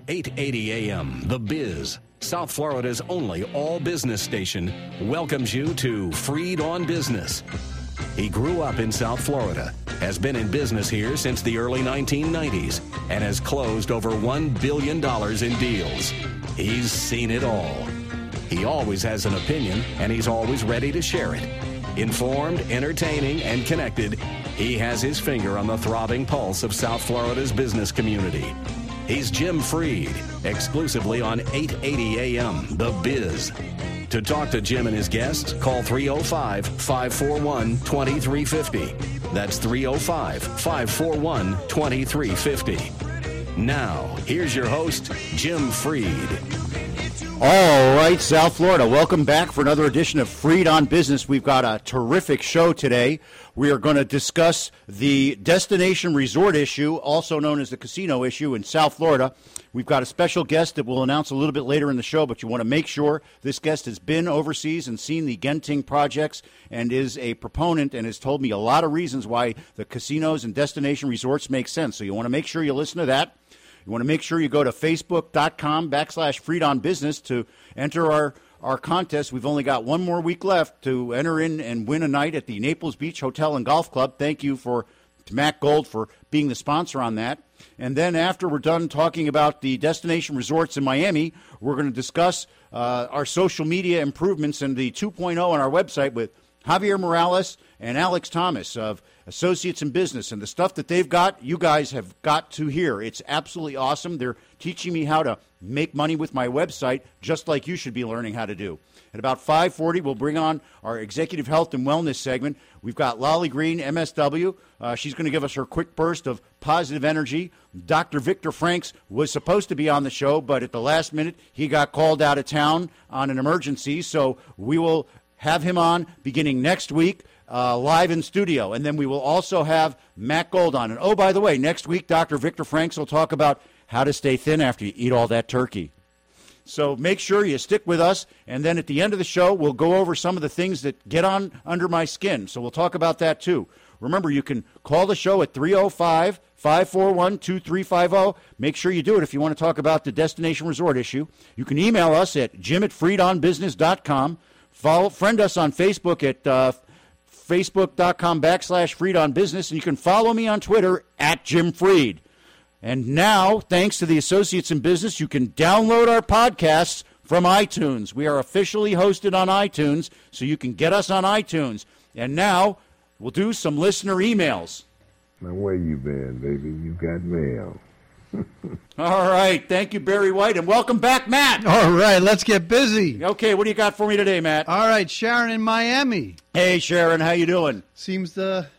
880 AM, The Biz, South Florida's only all-business station, welcomes you to Freed on Business. He grew up in South Florida, has been in business here since the early 1990s, and has closed over $1 billion in deals. He's seen it all. He always has an opinion, and he's always ready to share it. Informed, entertaining, and connected, he has his finger on the throbbing pulse of South Florida's business community. He's Jim Freed, exclusively on 880 AM, The Biz. To talk to Jim and his guests, call 305-541-2350. That's 305-541-2350. Now, here's your host, Jim Freed. All right, South Florida, welcome back for another edition of Freed on Business. We've got a terrific show today. We are going to discuss the destination resort issue, also known as the casino issue in South Florida. We've got a special guest that we'll announce a little bit later in the show, but you want to make sure this guest has been overseas and seen the Genting projects and is a proponent and has told me a lot of reasons why the casinos and destination resorts make sense. So you want to make sure you listen to that. You want to make sure you go to facebook.com/freedonbusiness to enter our contest. We've only got one more week left to enter in and win a night at the Naples Beach Hotel and Golf Club. Thank you to Matt Gold for being the sponsor on that. And then after we're done talking about the destination resorts in Miami, we're going to discuss our social media improvements and the 2.0 on our website with Javier Morales and Alex Thomas of Associates in Business, and the stuff that they've got, you guys have got to hear. It's absolutely awesome. They're teaching me how to make money with my website, just like you should be learning how to do. At about 5:40, we'll bring on our Executive Health and Wellness segment. We've got Lolly Green, MSW. She's going to give us her quick burst of positive energy. Dr. Victor Franks was supposed to be on the show, but at the last minute, he got called out of town on an emergency, so we will have him on beginning next week. Live in studio. And then we will also have Matt Gold on. And, oh, by the way, next week, Dr. Victor Franks will talk about how to stay thin after you eat all that turkey. So make sure you stick with us. And then at the end of the show, we'll go over some of the things that get on under my skin. So we'll talk about that, too. Remember, you can call the show at 305-541-2350. Make sure you do it if you want to talk about the destination resort issue. You can email us at jim@freedonbusiness.com. Friend us on Facebook at facebook.com/freedonbusiness, and you can follow me on Twitter at Jim Freed. And now, thanks to the Associates in Business, you can download our podcasts from iTunes. We are officially hosted on iTunes, so you can get us on iTunes. And now, we'll do some listener emails. Now, where you been, baby? You got mail. All right. Thank you, Barry White, and welcome back, Matt. All right. Let's get busy. Okay. What do you got for me today, Matt? All right. Sharon in Miami. Hey, Sharon. How you doing? Seems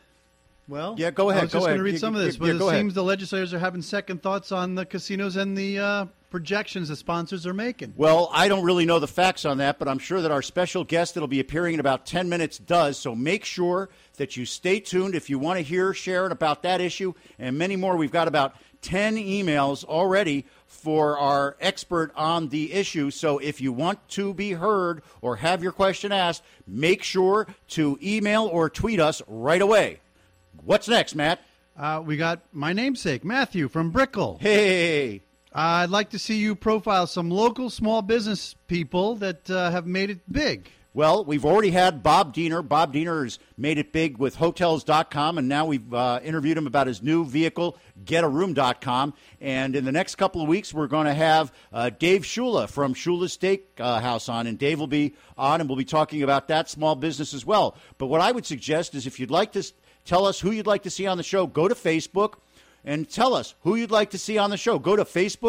well, yeah, go ahead. I was just going to read some of this, but it seems seems the legislators are having second thoughts on the casinos and the projections the sponsors are making. Well, I don't really know the facts on that, but I'm sure that our special guest that will be appearing in about 10 minutes does. So make sure that you stay tuned if you want to hear Sharon about that issue and many more. We've got about 10 emails already for our expert on the issue. So if you want to be heard or have your question asked, make sure to email or tweet us right away. What's next, Matt? We got my namesake, Matthew from Brickell. Hey. I'd like to see you profile some local small business people that have made it big. Well, we've already had Bob Diener. Bob Diener has made it big with Hotels.com, and now we've interviewed him about his new vehicle, GetAroom.com. And in the next couple of weeks, we're going to have Dave Shula from Shula's Steakhouse on, and Dave will be on, and we'll be talking about that small business as well. But what I would suggest is if you'd like to tell us who you'd like to see on the show, go to Facebook and tell us who you'd like to see on the show. Go to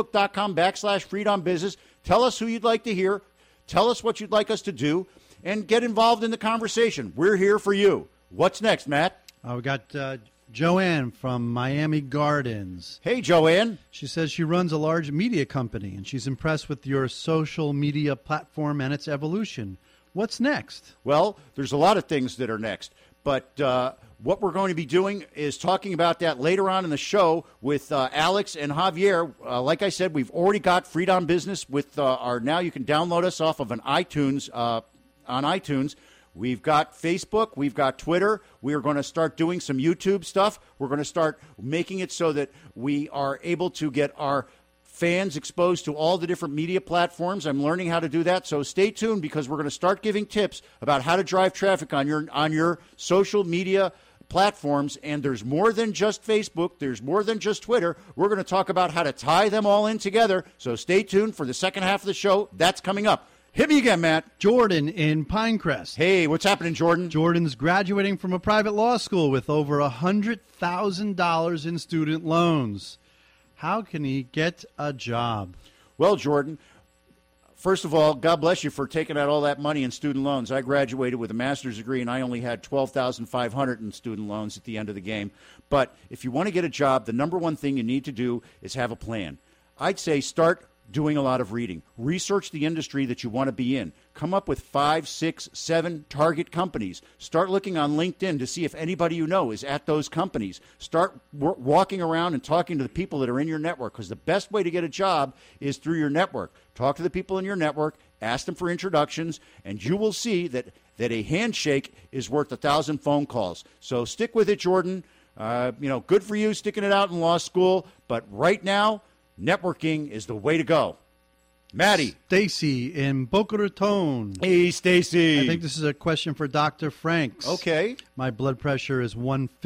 facebook.com/freedonbusiness. Tell us who you'd like to hear. Tell us what you'd like us to do. And get involved in the conversation. We're here for you. What's next, Matt? We got Joanne from Miami Gardens. Hey, Joanne. She says she runs a large media company, and she's impressed with your social media platform and its evolution. What's next? Well, there's a lot of things that are next. But what we're going to be doing is talking about that later on in the show with Alex and Javier. Like I said, we've already got Freed on Business with our now you can download us off of an iTunes on iTunes. We've got Facebook. We've got Twitter. We are going to start doing some YouTube stuff. We're going to start making it so that we are able to get our fans exposed to all the different media platforms. I'm learning how to do that. So stay tuned, because we're going to start giving tips about how to drive traffic on your social media platforms. And there's more than just Facebook. There's more than just Twitter. We're going to talk about how to tie them all in together. So stay tuned for the second half of the show. That's coming up. Hit me again, Matt. Jordan in Pinecrest. Hey, what's happening, Jordan? Jordan's graduating from a private law school with over $100,000 in student loans. How can he get a job? Well, Jordan, first of all, God bless you for taking out all that money in student loans. I graduated with a master's degree, and I only had $12,500 in student loans at the end of the game. But if you want to get a job, the number one thing you need to do is have a plan. I'd say start doing a lot of reading. Research the industry that you want to be in. Come up with 5, 6, 7 target companies. Start looking on LinkedIn to see if anybody you know is at those companies. Start walking around and talking to the people that are in your network, because the best way to get a job is through your network. Talk to the people in your network, ask them for introductions, and you will see that a handshake is worth 1,000 phone calls. So stick with it, Jordan. Good for you sticking it out in law school, but right now, networking is the way to go. Maddie. Stacy in Boca Raton. Hey, Stacy. I think this is a question for Dr. Franks. Okay. My blood pressure is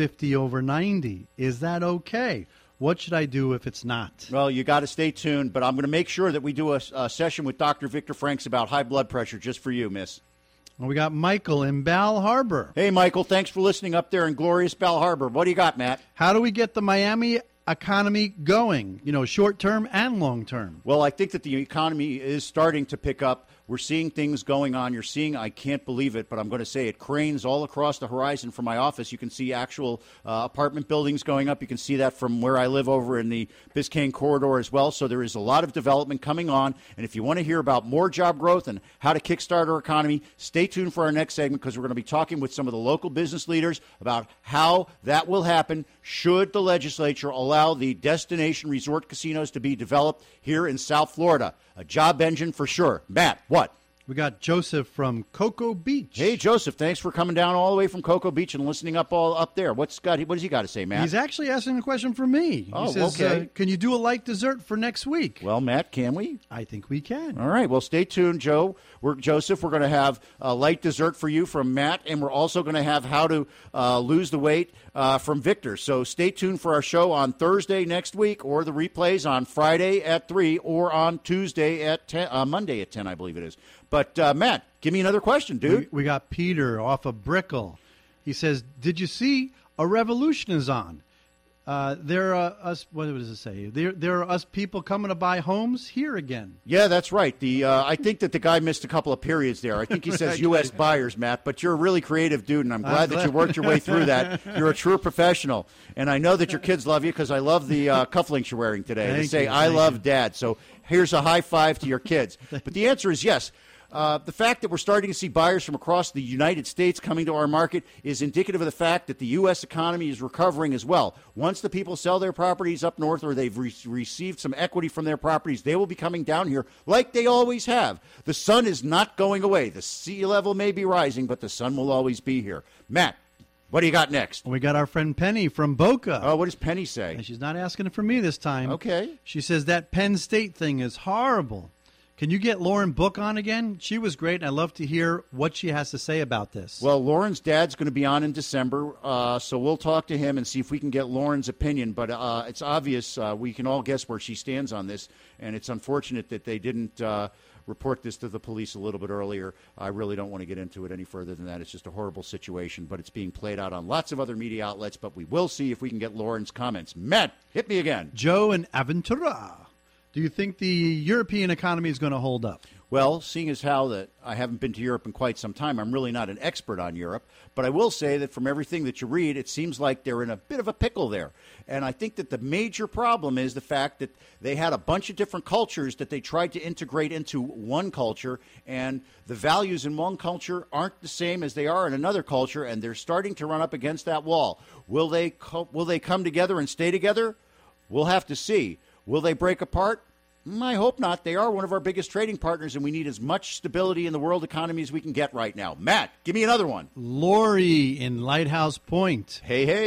150/90. Is that okay? What should I do if it's not? Well, you got to stay tuned, but I'm going to make sure that we do a session with Dr. Victor Franks about high blood pressure just for you, miss. Well, we got Michael in Bal Harbor. Hey, Michael. Thanks for listening up there in glorious Bal Harbor. What do you got, Matt? How do we get the Miami economy going, short term and long term? Well, I think that the economy is starting to pick up. We're seeing things going on. You're seeing, I can't believe it, but I'm going to say it, cranes all across the horizon from my office. You can see actual apartment buildings going up. You can see that from where I live over in the Biscayne corridor as well. So there is a lot of development coming on. And if you want to hear about more job growth and how to kickstart our economy, stay tuned for our next segment, because we're going to be talking with some of the local business leaders about how that will happen should the legislature allow the destination resort casinos to be developed here in South Florida. A job engine for sure. Matt, what? We got Joseph from Cocoa Beach. Hey, Joseph, thanks for coming down all the way from Cocoa Beach and listening up there. What does he got to say, Matt? He's actually asking a question for me. Oh, he says, okay. Can you do a light dessert for next week? Well, Matt, can we? I think we can. All right. Well, stay tuned, Joseph. We're going to have a light dessert for you from Matt, and we're also going to have how to lose the weight from Victor. So stay tuned for our show on Thursday next week, or the replays on Friday at 3, or on Tuesday at 10, Monday at 10, I believe it is. But, Matt, give me another question, dude. We got Peter off of Brickell. He says, did you see a revolution is on? There are us. What does it say? There are us people coming to buy homes here again. Yeah, that's right. I think that the guy missed a couple of periods there. I think he says U.S. buyers, Matt, but you're a really creative dude, and I'm glad that you worked your way through that. You're a true professional, and I know that your kids love you, because I love the cufflinks you're wearing today. They say, I love Dad. So here's a high five to your kids. But the answer is yes. The fact that we're starting to see buyers from across the United States coming to our market is indicative of the fact that the U.S. economy is recovering as well. Once the people sell their properties up north, or they've received some equity from their properties, they will be coming down here like they always have. The sun is not going away. The sea level may be rising, but the sun will always be here. Matt, what do you got next? We got our friend Penny from Boca. Oh, what does Penny say? And she's not asking it for me this time. Okay. She says that Penn State thing is horrible. Can you get Lauren Book on again? She was great, and I'd love to hear what she has to say about this. Well, Lauren's dad's going to be on in December, so we'll talk to him and see if we can get Lauren's opinion. But it's obvious we can all guess where she stands on this, and it's unfortunate that they didn't report this to the police a little bit earlier. I really don't want to get into it any further than that. It's just a horrible situation, but it's being played out on lots of other media outlets. But we will see if we can get Lauren's comments. Matt, hit me again. Joe in Aventura. Do you think the European economy is going to hold up? Well, seeing as how that I haven't been to Europe in quite some time, I'm really not an expert on Europe. But I will say that from everything that you read, it seems like they're in a bit of a pickle there. And I think that the major problem is the fact that they had a bunch of different cultures that they tried to integrate into one culture, and the values in one culture aren't the same as they are in another culture, and they're starting to run up against that wall. Will they come together and stay together? We'll have to see. Will they break apart? I hope not. They are one of our biggest trading partners, and we need as much stability in the world economy as we can get right now. Matt, give me another one. Lori in Lighthouse Point. Hey, hey.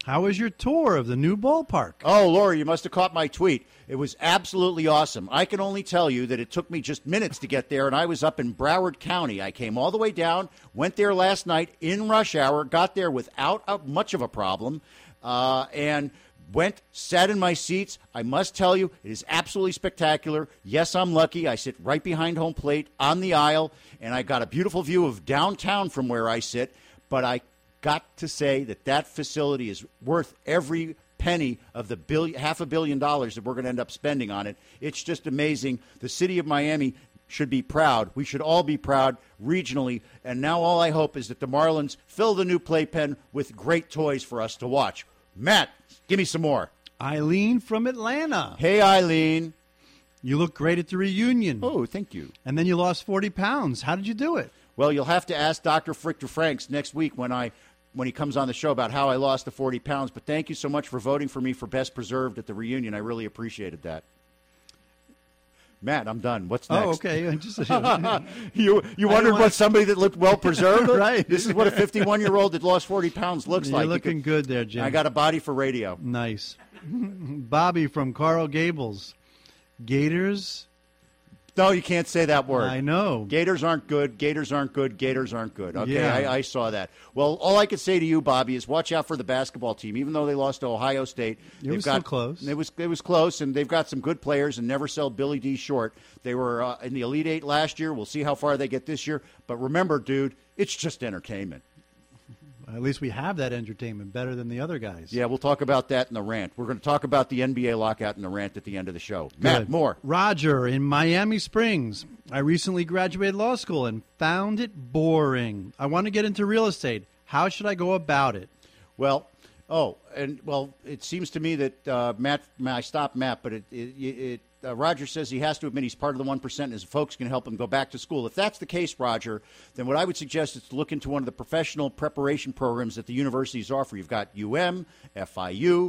How was your tour of the new ballpark? Oh, Lori, you must have caught my tweet. It was absolutely awesome. I can only tell you that it took me just minutes to get there, and I was up in Broward County. I came all the way down, went there last night in rush hour, got there without much of a problem, and went, sat in my seats. I must tell you, it is absolutely spectacular. Yes, I'm lucky. I sit right behind home plate on the aisle, and I got a beautiful view of downtown from where I sit, but I got to say that facility is worth every penny of the $500 million that we're going to end up spending on it. It's just amazing. The city of Miami should be proud. We should all be proud regionally. And now all I hope is that the Marlins fill the new playpen with great toys for us to watch. Matt, give me some more. Eileen from Atlanta. Hey, Eileen. You look great at the reunion. Oh, thank you. And then you lost 40 pounds. How did you do it? Well, you'll have to ask Dr. Victor Franks next week when he comes on the show about how I lost the 40 pounds. But thank you so much for voting for me for Best Preserved at the reunion. I really appreciated that. Matt, I'm done. What's next? Oh, okay. Just, you wondered what somebody that looked well preserved? Right. This is what a 51-year-old that lost 40 pounds looks like. You're looking good there, Jim. I got a body for radio. Nice. Bobby from Coral Gables. Gators? No, you can't say that word. I know. Gators aren't good. Gators aren't good. Gators aren't good. Okay, Yeah. I saw that. Well, all I could say to you, Bobby, is watch out for the basketball team. Even though they lost to Ohio State, It was still close. It was close, and they've got some good players and never sell Billy D short. They were in the Elite Eight last year. We'll see how far they get this year. But remember, dude, it's just entertainment. At least we have that entertainment better than the other guys. Yeah, we'll talk about that in the rant. We're going to talk about the NBA lockout in the rant at the end of the show. Matt, Good. more. Roger in Miami Springs. I recently graduated law school and found it boring. I want to get into real estate. How should I go about it? Well, it seems to me that Matt, I stopped Matt, but Roger says he has to admit he's part of the 1% and his folks can help him go back to school. If that's the case, Roger, then what I would suggest is to look into one of the professional preparation programs that the universities offer. You've got FIU,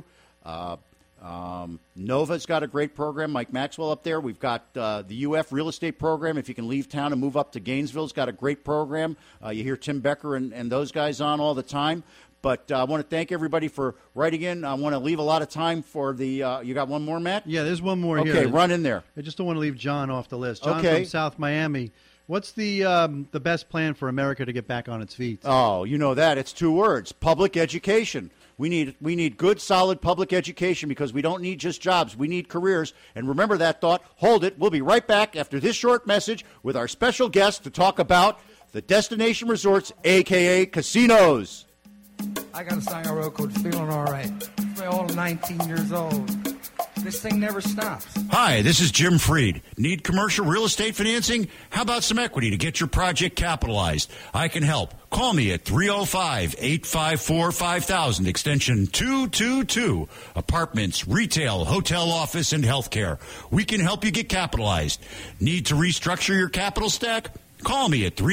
Nova's got a great program, Mike Maxwell up there. We've got the UF real estate program. If you can leave town and move up to Gainesville's got a great program. You hear Tim Becker and those guys on all the time. But I want to thank everybody for writing in. I want to leave a lot of time for the you got one more, Matt? Yeah, there's one more here. Okay, run in there. I just don't want to leave John off the list. John Okay. from South Miami. What's the best plan for America to get back on its feet? Oh, you know that. It's two words. Public education. We need good, solid public education because we don't need just jobs. We need careers. And remember that thought. Hold it. We'll be right back after this short message with our special guest to talk about the destination resorts, a.k.a. casinos. I got a song I wrote called Feeling All Right. We're all 19 years old. This thing never stops. Hi, this is Jim Freed. Need commercial real estate financing? How about some equity to get your project capitalized? I can help. Call me at 305-854-5000, extension 222. Apartments, retail, hotel, office, and healthcare. We can help you get capitalized. Need to restructure your capital stack? Call me at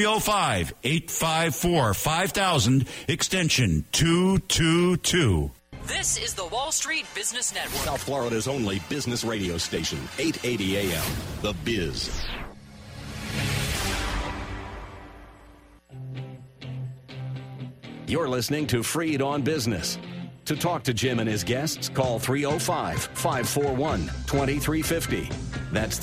305-854-5000, extension 222. This is the Wall Street Business Network. South Florida's only business radio station, 880 AM, The Biz. You're listening to Freed on Business. To talk to Jim and his guests, call 305-541-2350. That's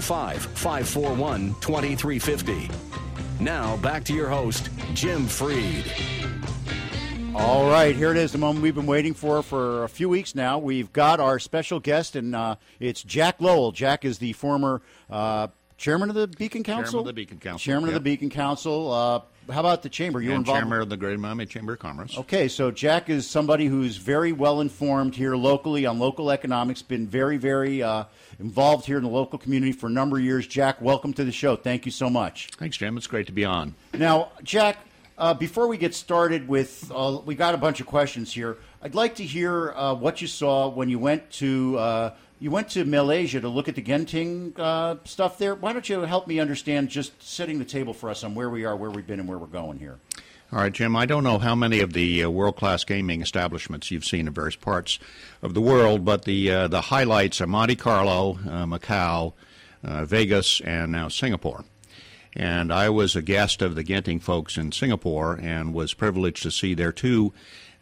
305-541-2350. Now, back to your host, Jim Freed. All right, here it is, the moment we've been waiting for a few weeks now. We've got our special guest, and it's Jack Lowell. Jack is the former chairman of the Beacon Council? Chairman of the Beacon Council. Chairman of the Beacon Council. How about the chamber? You were involved? Chairman of the Greater Miami Chamber of Commerce. Okay, so Jack is somebody who's very well informed here locally on local economics, been very, very involved here in the local community for a number of years. Jack, welcome to the show. Thank you so much. Thanks, Jim. It's great to be on. Now, Jack, before we get started with, we got a bunch of questions here. I'd like to hear what you saw when you went to Malaysia to look at the Genting stuff there. Why don't you help me understand, just setting the table for us on where we are, where we've been, and where we're going here. All right, Jim, I don't know how many of the world-class gaming establishments you've seen in various parts of the world, but the highlights are Monte Carlo, Macau, Vegas, and now Singapore. And I was a guest of the Genting folks in Singapore and was privileged to see their two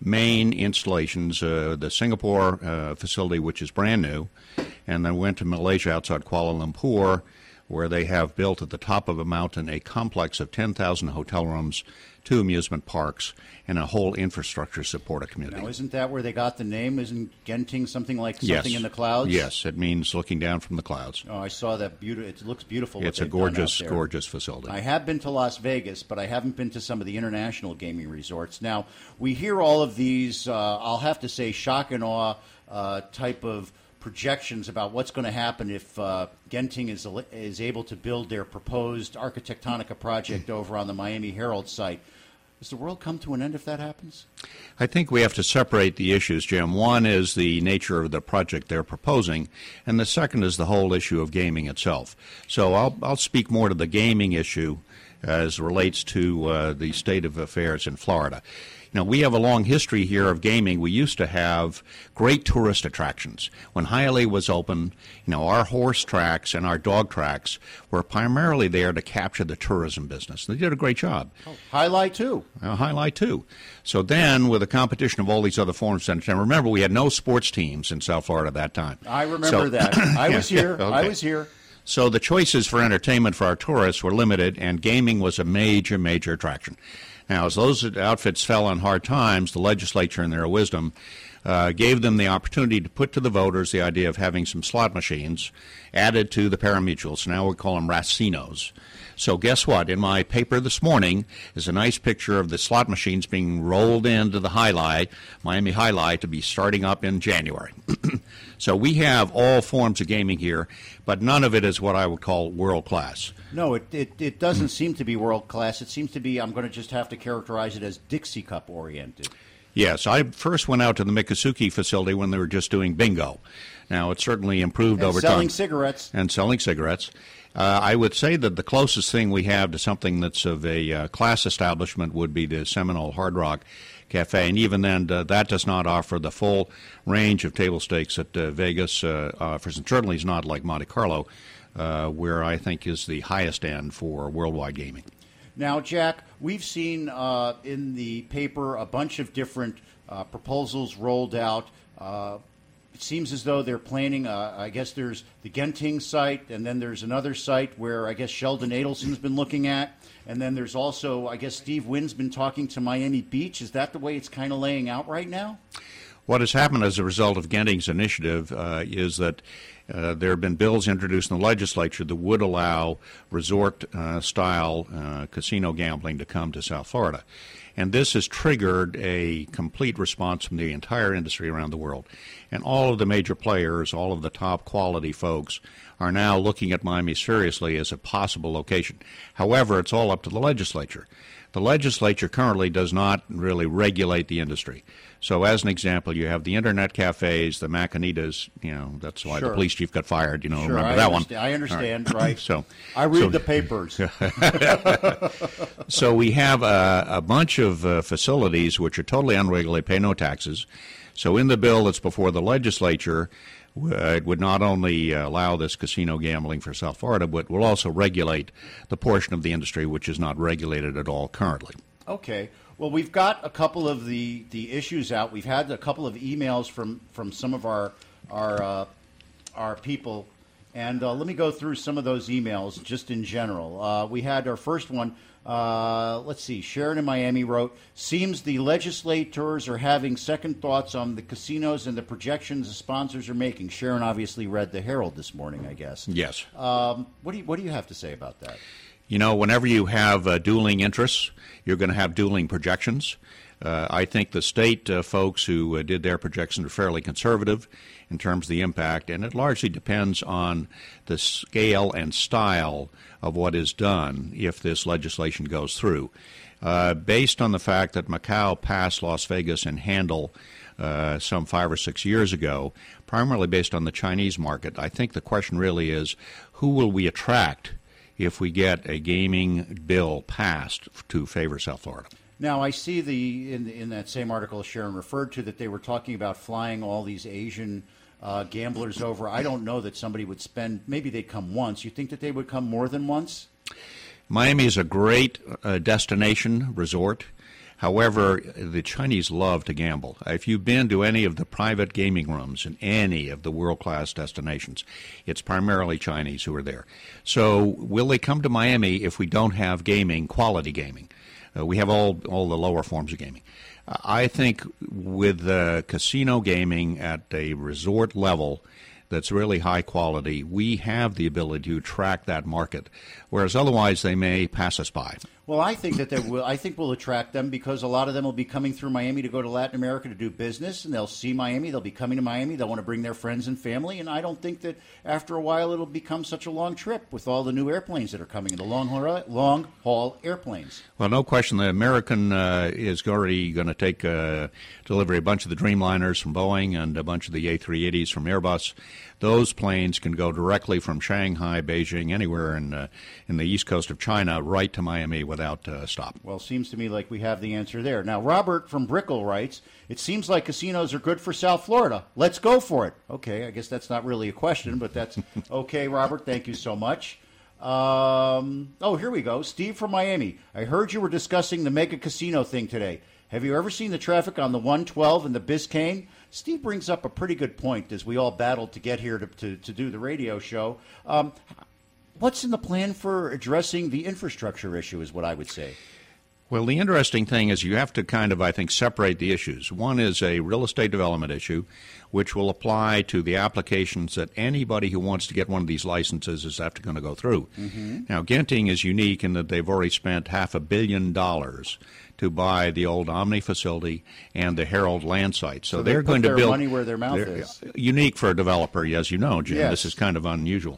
main installations, the Singapore facility, which is brand new, and then went to Malaysia outside Kuala Lumpur, where they have built at the top of a mountain a complex of 10,000 hotel rooms, 2 amusement parks, and a whole infrastructure to support a community. Now, isn't that where they got the name? Isn't Genting something like something in the clouds? Yes, it means looking down from the clouds. Oh, I saw that. It looks beautiful. It's a gorgeous, gorgeous facility. I have been to Las Vegas, but I haven't been to some of the international gaming resorts. Now, we hear all of these, I'll have to say, shock and awe type of projections about what's going to happen if Genting is able to build their proposed Architectonica project over on the Miami Herald site. Does the world come to an end if that happens? I think we have to separate the issues, Jim. One is the nature of the project they're proposing, and the second is the whole issue of gaming itself. So I'll speak more to the gaming issue as relates to the state of affairs in Florida. You know, we have a long history here of gaming. We used to have great tourist attractions. When Hialeah was open, you know, our horse tracks and our dog tracks were primarily there to capture the tourism business. They did a great job. Highlight too. Highlight too. So then, with the competition of all these other forms, and remember, we had no sports teams in South Florida at that time. I remember that. I was here. Okay. I was here. So the choices for entertainment for our tourists were limited, and gaming was a major, major attraction. Now, as those outfits fell on hard times, the legislature, in their wisdom, gave them the opportunity to put to the voters the idea of having some slot machines added to the pari-mutuels. Now we call them racinos. So guess what? In my paper this morning is a nice picture of the slot machines being rolled into the Miami Hialeah, to be starting up in January. So we have all forms of gaming here, but none of it is what I would call world class. No, it doesn't seem to be world class. It seems to be, I'm going to just have to characterize it as Dixie Cup oriented. Yes, I first went out to the Miccosukee facility when they were just doing bingo. Now, it's certainly improved over time. Selling cigarettes. And selling cigarettes. I would say that the closest thing we have to something that's of a class establishment would be the Seminole Hard Rock Cafe, and even then, that does not offer the full range of table stakes that Vegas offers, and certainly is not like Monte Carlo, where I think is the highest end for worldwide gaming. Now, Jack, we've seen in the paper a bunch of different proposals rolled out. It seems as though they're planning, I guess there's the Genting site, and then there's another site where I guess Sheldon Adelson's been looking at, and then there's also, I guess Steve Wynn's been talking to Miami Beach. Is that the way it's kind of laying out right now? What has happened as a result of Genting's initiative is that there have been bills introduced in the legislature that would allow resort-style casino gambling to come to South Florida. And this has triggered a complete response from the entire industry around the world. And all of the major players, all of the top quality folks, are now looking at Miami seriously as a possible location. However, it's all up to the legislature. The legislature currently does not really regulate the industry. So as an example, you have the internet cafes, the Macanitas, that's why the police chief got fired, remember that one. I understand, right. So I read the papers. So we have a bunch of facilities which are totally unregulated, pay no taxes. So in the bill that's before the legislature, it would not only allow this casino gambling for South Florida, but will also regulate the portion of the industry which is not regulated at all currently. Okay. Well, we've got a couple of the issues out. We've had a couple of emails from some of our people, and let me go through some of those emails just in general. We had our first one. Let's see. Sharon in Miami wrote, seems the legislators are having second thoughts on the casinos and the projections the sponsors are making. Sharon obviously read the Herald this morning, I guess. Yes. What do you have to say about that? Whenever you have dueling interests, you're going to have dueling projections. I think the state folks who did their projections are fairly conservative in terms of the impact, and it largely depends on the scale and style of what is done if this legislation goes through. Based on the fact that Macau passed Las Vegas and Handle some 5 or 6 years ago, primarily based on the Chinese market, I think the question really is, who will we attract if we get a gaming bill passed to favor South Florida? Now, I see in that same article Sharon referred to that they were talking about flying all these Asian gamblers over. I don't know that somebody would spend, maybe they'd come once. You think that they would come more than once? Miami is a great destination resort. However, the Chinese love to gamble. If you've been to any of the private gaming rooms in any of the world-class destinations, it's primarily Chinese who are there. So will they come to Miami if we don't have gaming, quality gaming? We have all the lower forms of gaming. I think with casino gaming at a resort level that's really high quality, we have the ability to attract that market, whereas otherwise they may pass us by. Well, I think that we'll attract them because a lot of them will be coming through Miami to go to Latin America to do business, and they'll see Miami. They'll be coming to Miami. They'll want to bring their friends and family, and I don't think that after a while it'll become such a long trip with all the new airplanes that are coming, the long-haul airplanes. Well, no question. The American is already going to take delivery a bunch of the Dreamliners from Boeing and a bunch of the A380s from Airbus. Those planes can go directly from Shanghai, Beijing, anywhere in the east coast of China, right to Miami without stop. Well, seems to me like we have the answer there. Now, Robert from Brickell writes, it seems like casinos are good for South Florida. Let's go for it. Okay, I guess that's not really a question, but that's okay, Robert. Thank you so much. Here we go. Steve from Miami. I heard you were discussing the mega casino thing today. Have you ever seen the traffic on the 112 and the Biscayne? Steve brings up a pretty good point as we all battled to get here to do the radio show. What's in the plan for addressing the infrastructure issue is what I would say. Well, the interesting thing is you have to kind of, I think, separate the issues. One is a real estate development issue, which will apply to the applications that anybody who wants to get one of these licenses is after going to go through. Mm-hmm. Now, Genting is unique in that they've already spent $500 million to buy the old Omni facility and the Herald land site. So they're going to build money where their mouth is. Unique for a developer, as you know, Jim. Yes. This is kind of unusual.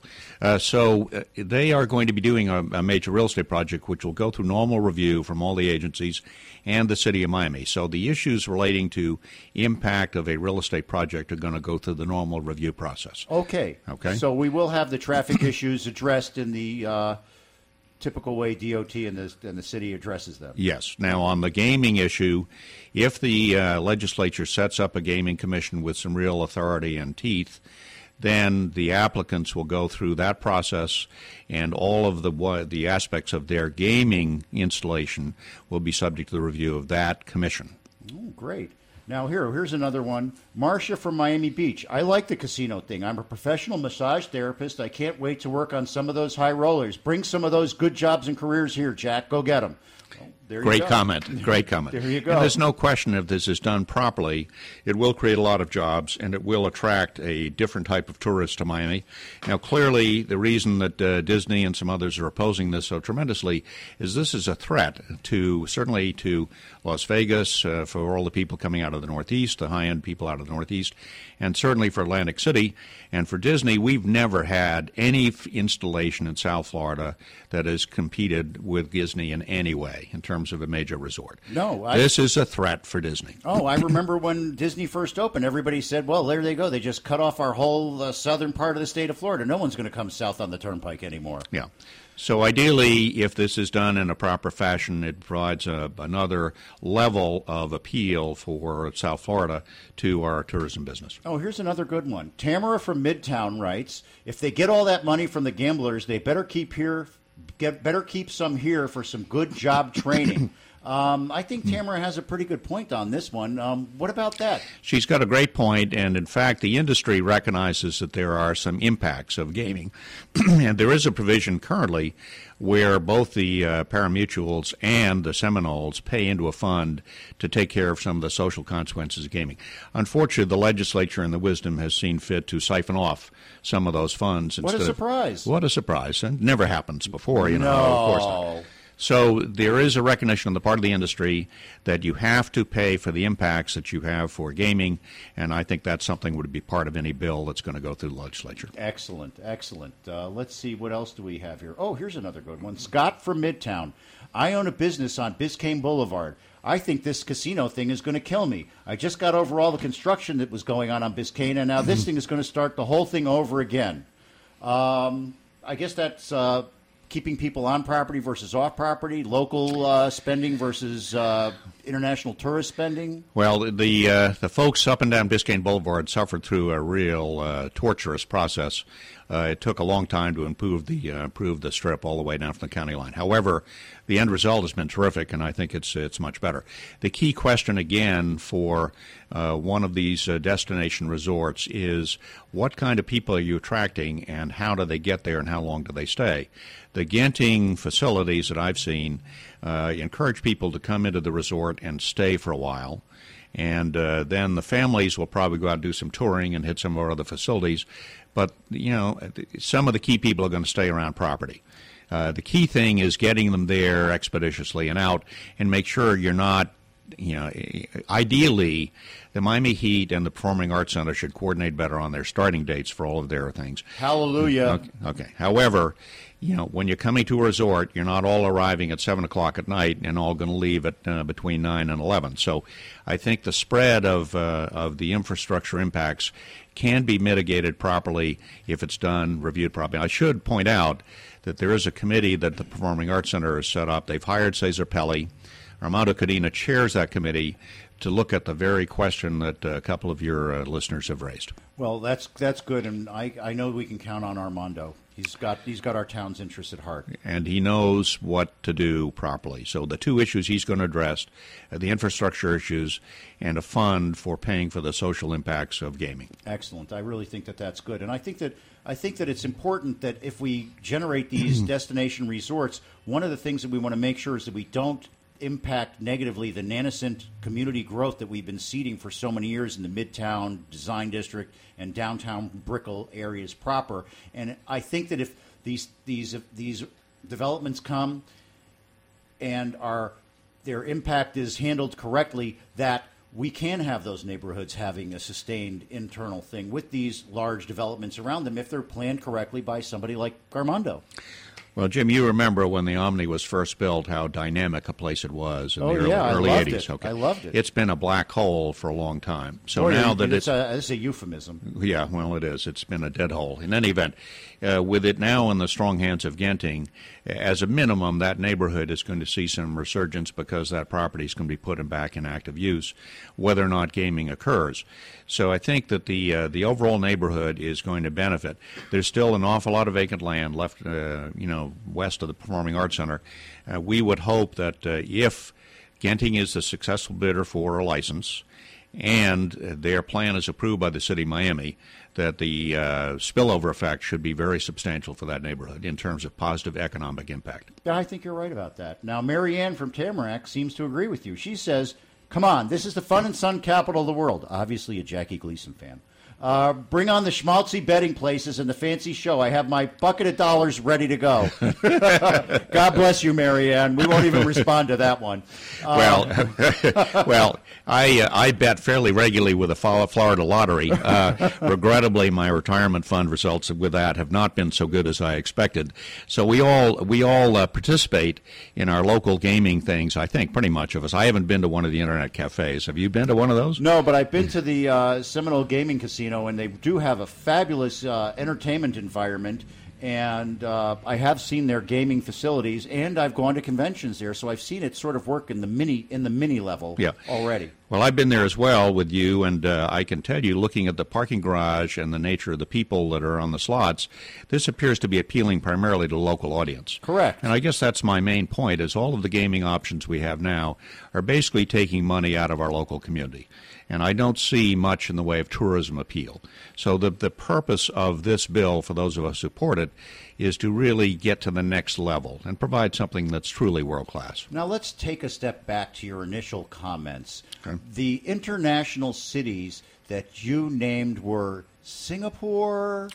So they are going to be doing a major real estate project which will go through normal review from all the agencies and the city of Miami. So the issues relating to impact of a real estate project are going to go through the normal review process. Okay. So we will have the traffic issues addressed in the typical way DOT and the city addresses them. Yes. Now, on the gaming issue, if the legislature sets up a gaming commission with some real authority and teeth, then the applicants will go through that process, and all of the aspects of their gaming installation will be subject to the review of that commission. Oh, great. Now, here's another one. Marcia from Miami Beach. I like the casino thing. I'm a professional massage therapist. I can't wait to work on some of those high rollers. Bring some of those good jobs and careers here, Jack. Go get them. Well, Great comment. There you go. And there's no question if this is done properly, it will create a lot of jobs, and it will attract a different type of tourist to Miami. Now, clearly, the reason that Disney and some others are opposing this so tremendously is this is a threat certainly to Las Vegas, for all the people coming out of the Northeast, the high-end people out of the Northeast, and certainly for Atlantic City. And for Disney, we've never had any installation in South Florida that has competed with Disney in any way in terms of a major resort. No. This is a threat for Disney. Oh, I remember when Disney first opened, everybody said, well, there they go. They just cut off our whole southern part of the state of Florida. No one's going to come south on the Turnpike anymore. Yeah. So ideally, if this is done in a proper fashion, it provides another level of appeal for South Florida to our tourism business. Oh, here's another good one. Tamara from Midtown writes, if they get all that money from the gamblers, they better keep some here for some good job training. I think Tamara has a pretty good point on this one. What about that? She's got a great point, and in fact, the industry recognizes that there are some impacts of gaming. And there is a provision currently where both the parimutuels and the Seminoles pay into a fund to take care of some of the social consequences of gaming. Unfortunately, the legislature and the wisdom has seen fit to siphon off some of those funds. What a surprise. What a surprise. And never happens before, No. Of course not. So there is a recognition on the part of the industry that you have to pay for the impacts that you have for gaming, and I think that's something that would be part of any bill that's going to go through the legislature. Excellent. Let's see, what else do we have here? Oh, here's another good one. Scott from Midtown. I own a business on Biscayne Boulevard. I think this casino thing is going to kill me. I just got over all the construction that was going on Biscayne, and now this thing is going to start the whole thing over again. I guess that's keeping people on property versus off property, local spending versus international tourist spending? Well, the folks up and down Biscayne Boulevard suffered through a real torturous process. It took a long time to improve the strip all the way down from the county line. However, the end result has been terrific, and I think it's much better. The key question again for one of these destination resorts is what kind of people are you attracting, and how do they get there, and how long do they stay? The Genting facilities that I've seen encourage people to come into the resort and stay for a while. And then the families will probably go out and do some touring and hit some of our other facilities. But, some of the key people are going to stay around property. The key thing is getting them there expeditiously and out, and make sure you're not, ideally, the Miami Heat and the Performing Arts Center should coordinate better on their starting dates for all of their things. Hallelujah. Okay. However, when you're coming to a resort, you're not all arriving at 7 o'clock at night and all going to leave at between 9 and 11. So I think the spread of the infrastructure impacts can be mitigated properly if it's done, reviewed properly. I should point out that there is a committee that the Performing Arts Center has set up. They've hired Cesar Pelli. Armando Cadena chairs that committee to look at the very question that a couple of your listeners have raised. Well, that's good, and I know we can count on Armando. He's got our town's interests at heart. And he knows what to do properly. So the two issues he's going to address are the infrastructure issues and a fund for paying for the social impacts of gaming. Excellent. I really think that that's good. And I think that it's important that if we generate these destination resorts, one of the things that we want to make sure is that we don't impact negatively the nascent community growth that we've been seeding for so many years in the Midtown Design District and downtown Brickell areas proper. And I think that if these developments come and their impact is handled correctly, that we can have those neighborhoods having a sustained internal thing with these large developments around them if they're planned correctly by somebody like Armando. Well, Jim, you remember when the Omni was first built, how dynamic a place it was in the early I loved 80s. It. Okay. I loved it. It's been a black hole for a long time. So now that it's a euphemism. Yeah, well, it is. It's been a dead hole. In any event, with it now in the strong hands of Genting, as a minimum, that neighborhood is going to see some resurgence because that property is going to be put back in active use, whether or not gaming occurs. So I think that the overall neighborhood is going to benefit. There's still an awful lot of vacant land left, west of the Performing Arts Center. We would hope that if Genting is the successful bidder for a license and their plan is approved by the city of Miami, that the spillover effect should be very substantial for that neighborhood in terms of positive economic impact. Yeah, I think you're right about that. Now, Mary Ann from Tamarack seems to agree with you. She says, come on, this is the fun and sun capital of the world. Obviously a Jackie Gleason fan. Bring on the schmaltzy betting places and the fancy show. I have my bucket of dollars ready to go. God bless you, Mary Ann. We won't even respond to that one. Well, I bet fairly regularly with the Florida lottery. Regrettably, my retirement fund results with that have not been so good as I expected. So we all participate in our local gaming things. I think pretty much of us. I haven't been to one of the internet cafes. Have you been to one of those? No, but I've been to the Seminole Gaming Casino, and they do have a fabulous entertainment environment. And I have seen their gaming facilities, and I've gone to conventions there, so I've seen it sort of work in the mini level already. Well, I've been there as well with you, and I can tell you, looking at the parking garage and the nature of the people that are on the slots, this appears to be appealing primarily to the local audience. Correct. And I guess that's my main point, is all of the gaming options we have now are basically taking money out of our local community. And I don't see much in the way of tourism appeal. So the purpose of this bill, for those of us who support it, is to really get to the next level and provide something that's truly world-class. Now let's take a step back to your initial comments. Okay. The international cities that you named were Singapore,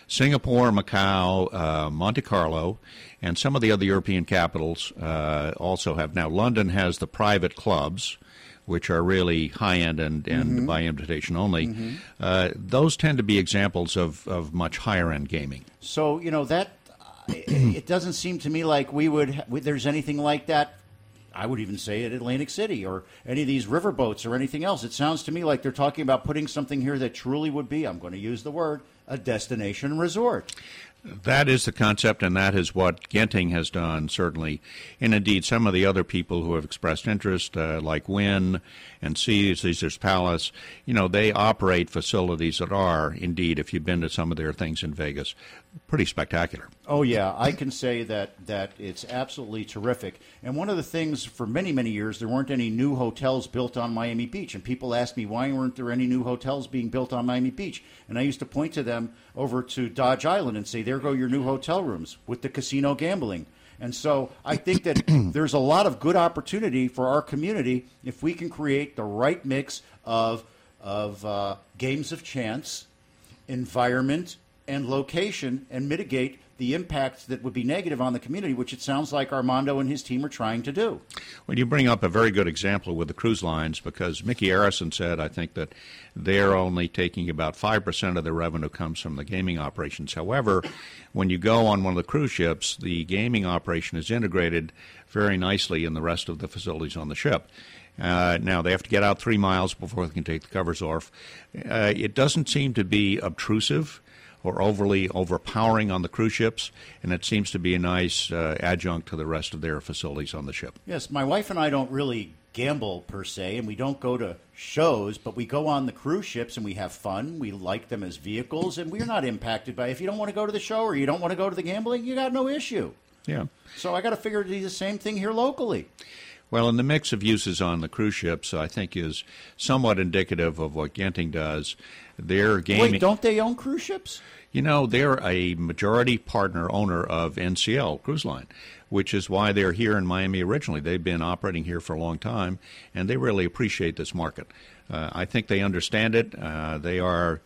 Macau, Monte Carlo, and some of the other European capitals also have. Now, London has the private clubs, which are really high-end and by invitation only. Those tend to be examples of much higher-end gaming. So, that it doesn't seem to me like there's anything like that. I would even say at Atlantic City or any of these riverboats or anything else. It sounds to me like they're talking about putting something here that truly would be, I'm going to use the word, a destination resort. That is the concept, and that is what Genting has done, certainly. And indeed, some of the other people who have expressed interest, like Wynn and Caesar's Palace, they operate facilities that are, indeed, if you've been to some of their things in Vegas, pretty spectacular. Oh, yeah. I can say that it's absolutely terrific. And one of the things, for many, many years, there weren't any new hotels built on Miami Beach. And people asked me, why weren't there any new hotels being built on Miami Beach? And I used to point to them over to Dodge Island and say, there go your new hotel rooms with the casino gambling. And so I think that there's a lot of good opportunity for our community if we can create the right mix of games of chance, environment, and location, and mitigate the impacts that would be negative on the community, which it sounds like Armando and his team are trying to do. Well, you bring up a very good example with the cruise lines, because Mickey Arison said, I think, that they're only taking about 5% of their revenue comes from the gaming operations. However, when you go on one of the cruise ships, the gaming operation is integrated very nicely in the rest of the facilities on the ship. Now, they have to get out 3 miles before they can take the covers off. It doesn't seem to be obtrusive or overly overpowering on the cruise ships, and it seems to be a nice adjunct to the rest of their facilities on the ship. Yes, my wife and I don't really gamble per se, and we don't go to shows, but we go on the cruise ships and we have fun. We like them as vehicles, and we're not impacted by, if you don't want to go to the show or you don't want to go to the gambling, you got no issue. Yeah. So I got to figure to do the same thing here locally. Well, and the mix of uses on the cruise ships, I think, is somewhat indicative of what Genting does. Their gaming. Wait, don't they own cruise ships? They're a majority partner owner of NCL Cruise Line, which is why they're here in Miami originally. They've been operating here for a long time, and they really appreciate this market. I think they understand it. They are,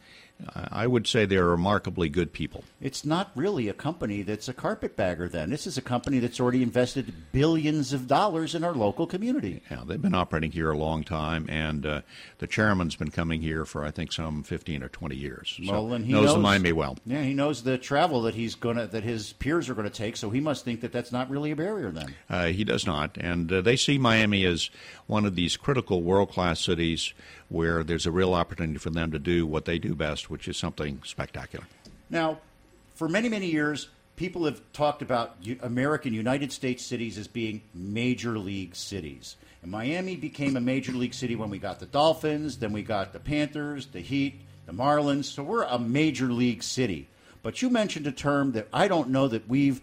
I would say, they're remarkably good people. It's not really a company that's a carpetbagger then. This is a company that's already invested billions of dollars in our local community. Yeah, they've been operating here a long time, and the chairman's been coming here for, I think, some 15 or 20 years. Well, so and he knows the Miami well. Yeah, he knows the travel that that his peers are going to take, so he must think that that's not really a barrier then. He does not, and they see Miami as one of these critical world-class cities where there's a real opportunity for them to do what they do best, which is something spectacular. Now, for many, many years, people have talked about American United States cities as being major league cities. And Miami became a major league city when we got the Dolphins, then we got the Panthers, the Heat, the Marlins. So we're a major league city. But you mentioned a term that I don't know that we've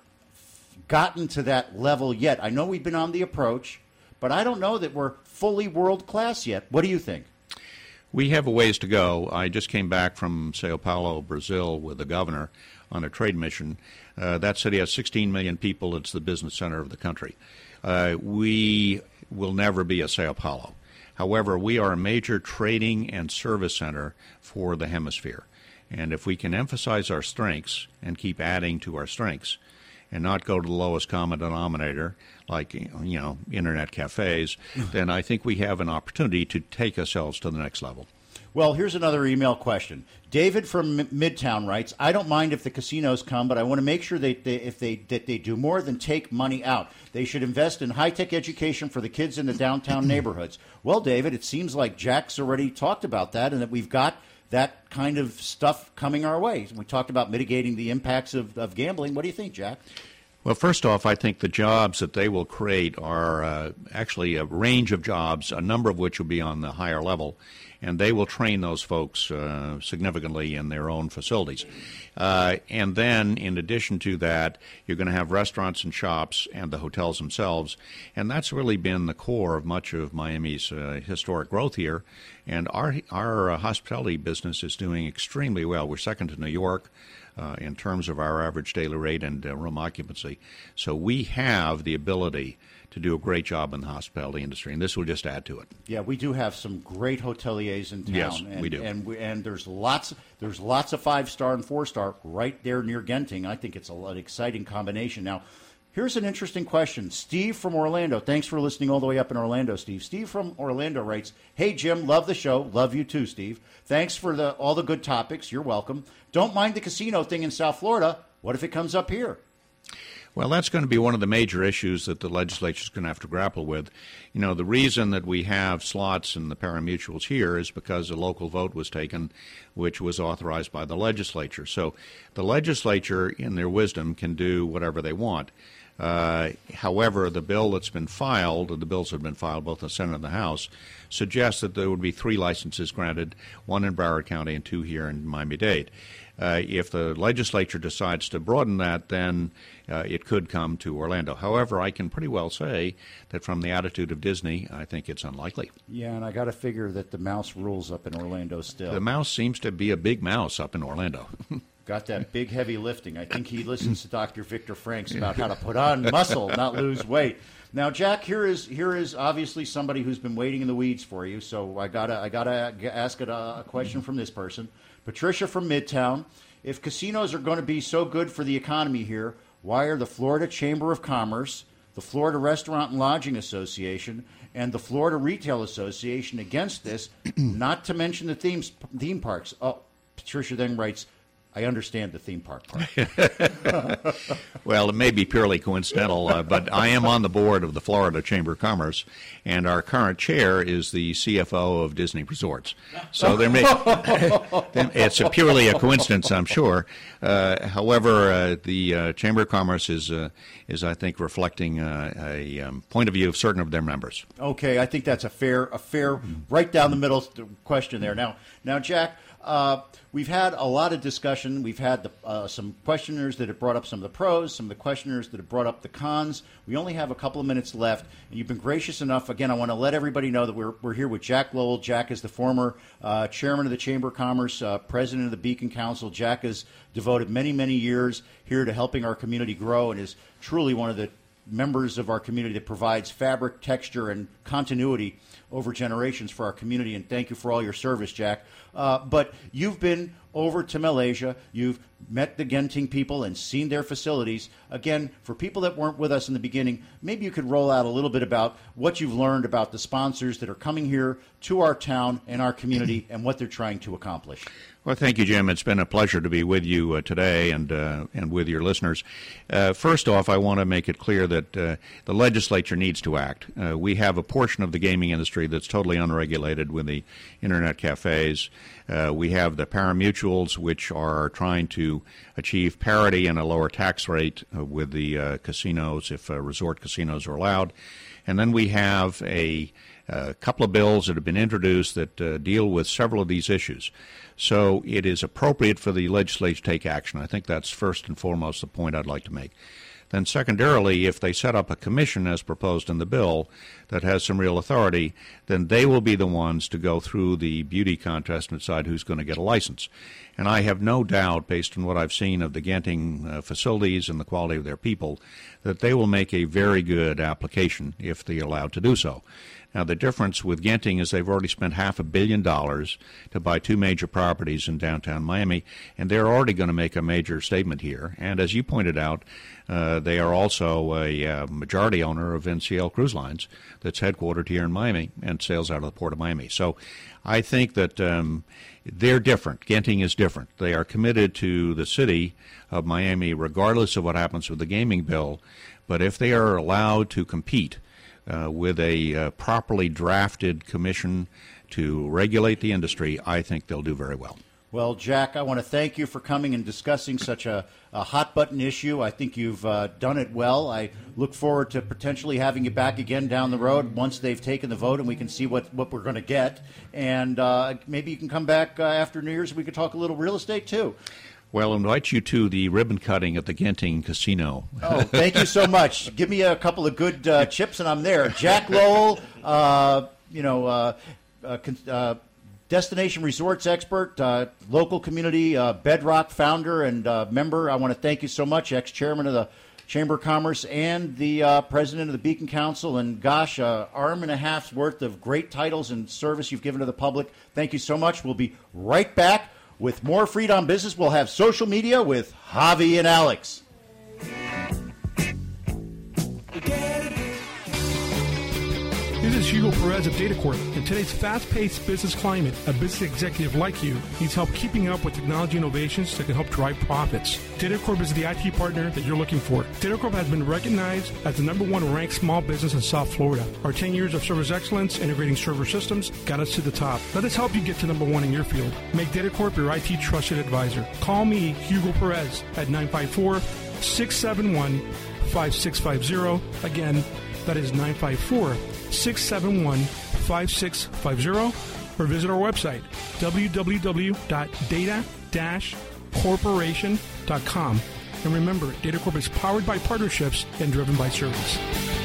gotten to that level yet. I know we've been on the approach, but I don't know that we're fully world-class yet. What do you think? We have a ways to go. I just came back from Sao Paulo, Brazil, with the governor on a trade mission. That city has 16 million people. It's the business center of the country. We will never be a Sao Paulo. However, we are a major trading and service center for the hemisphere. And if we can emphasize our strengths and keep adding to our strengths and not go to the lowest common denominator, like, internet cafes, then I think we have an opportunity to take ourselves to the next level. Well, here's another email question. David from Midtown writes, I don't mind if the casinos come, but I want to make sure that they do more than take money out. They should invest in high-tech education for the kids in the downtown neighborhoods. Well, David, it seems like Jack's already talked about that and that we've got that kind of stuff coming our way. We talked about mitigating the impacts of gambling. What do you think, Jack? Well, first off, I think the jobs that they will create are actually a range of jobs, a number of which will be on the higher level, and they will train those folks significantly in their own facilities. And then, in addition to that, you're going to have restaurants and shops and the hotels themselves, and that's really been the core of much of Miami's historic growth here. And our hospitality business is doing extremely well. We're second to New York in terms of our average daily rate and room occupancy. So we have the ability to do a great job in the hospitality industry, and this will just add to it. Yeah, we do have some great hoteliers in town. Yes, and, we do. And there's lots of 5-star and 4-star right there near Genting. I think it's an exciting combination. Now, here's an interesting question. Steve from Orlando. Thanks for listening all the way up in Orlando, Steve. Steve from Orlando writes, hey, Jim, love the show. Love you too, Steve. Thanks for all the good topics. You're welcome. Don't mind the casino thing in South Florida. What if it comes up here? Well, that's going to be one of the major issues that the legislature is going to have to grapple with. You know, the reason that we have slots in the pari-mutuels here is because a local vote was taken, which was authorized by the legislature. So the legislature, in their wisdom, can do whatever they want. However, the bill that's been filed, or the bills that have been filed both in the Senate and the House, suggests that there would be 3 licenses granted, 1 in Broward County and 2 here in Miami-Dade. If the legislature decides to broaden that, then it could come to Orlando. However, I can pretty well say that from the attitude of Disney, I think it's unlikely. Yeah, and I got to figure that the mouse rules up in Orlando still. The mouse seems to be a big mouse up in Orlando. Got that big heavy lifting. I think he listens to Dr. Victor Franks about how to put on muscle, not lose weight. Now, Jack, here is obviously somebody who's been waiting in the weeds for you. So I gotta ask a question from this person, Patricia from Midtown. If casinos are going to be so good for the economy here, why are the Florida Chamber of Commerce, the Florida Restaurant and Lodging Association, and the Florida Retail Association against this? Not to mention the theme parks. Oh, Patricia then writes, I understand the theme park part. Well, it may be purely coincidental, but I am on the board of the Florida Chamber of Commerce, and our current chair is the CFO of Disney Resorts. So it's purely a coincidence, I'm sure. However, the Chamber of Commerce is I think, reflecting a point of view of certain of their members. Okay, I think that's a fair, right down the middle question there. Now, Jack. We've had a lot of discussion. We've had some questioners that have brought up some of the pros, some of the questioners that have brought up the cons. We only have a couple of minutes left, and you've been gracious enough. Again, I want to let everybody know that we're here with Jack Lowell. Jack is the former chairman of the Chamber of Commerce, president of the Beacon Council. Jack has devoted many, many years here to helping our community grow and is truly one of the members of our community that provides fabric, texture, and continuity over generations for our community, and thank you for all your service, Jack. But you've been over to Malaysia. You've met the Genting people and seen their facilities. Again, for people that weren't with us in the beginning, maybe you could roll out a little bit about what you've learned about the sponsors that are coming here to our town and our community and what they're trying to accomplish. Well, thank you, Jim. It's been a pleasure to be with you today and with your listeners. First off, I want to make it clear that the legislature needs to act. We have a portion of the gaming industry that's totally unregulated with the internet cafes. We have the pari-mutuels, which are trying to achieve parity and a lower tax rate with the casinos, if resort casinos are allowed. And then we have a couple of bills that have been introduced that deal with several of these issues. So it is appropriate for the legislature to take action. I think that's first and foremost the point I'd like to make. Then secondarily, if they set up a commission as proposed in the bill that has some real authority, then they will be the ones to go through the beauty contest and decide who's going to get a license. And I have no doubt, based on what I've seen of the Genting facilities and the quality of their people, that they will make a very good application if they're allowed to do so. Now, the difference with Genting is they've already spent $500 million to buy 2 major properties in downtown Miami, and they're already going to make a major statement here. And as you pointed out, they are also a majority owner of NCL Cruise Lines that's headquartered here in Miami and sails out of the Port of Miami. So I think that they're different. Genting is different. They are committed to the city of Miami regardless of what happens with the gaming bill. But if they are allowed to compete with a properly drafted commission to regulate the industry, I think they'll do very well. Well, Jack, I want to thank you for coming and discussing such a hot-button issue. I think you've done it well. I look forward to potentially having you back again down the road once they've taken the vote and we can see what we're going to get. And maybe you can come back after New Year's and we can talk a little real estate, too. Well, I'll invite you to the ribbon cutting at the Genting Casino. Oh, thank you so much. Give me a couple of good chips and I'm there. Jack Lowell, Destination Resorts expert, local community Bedrock founder and member. I want to thank you so much, ex-chairman of the Chamber of Commerce and the president of the Beacon Council. And gosh, arm and a half's worth of great titles and service you've given to the public. Thank you so much. We'll be right back with more Freed on Business. We'll have social media with Javi and Alex. It is Hugo Perez of DataCorp. In today's fast-paced business climate, a business executive like you needs help keeping up with technology innovations that can help drive profits. DataCorp is the IT partner that you're looking for. DataCorp has been recognized as the #1 ranked small business in South Florida. Our 10 years of service excellence integrating server systems got us to the top. Let us help you get to #1 in your field. Make DataCorp your IT trusted advisor. Call me, Hugo Perez, at 954-671-5650. Again, that is 954-671-5650. Or visit our website, www.data-corporation.com. And remember, DataCorp is powered by partnerships and driven by service.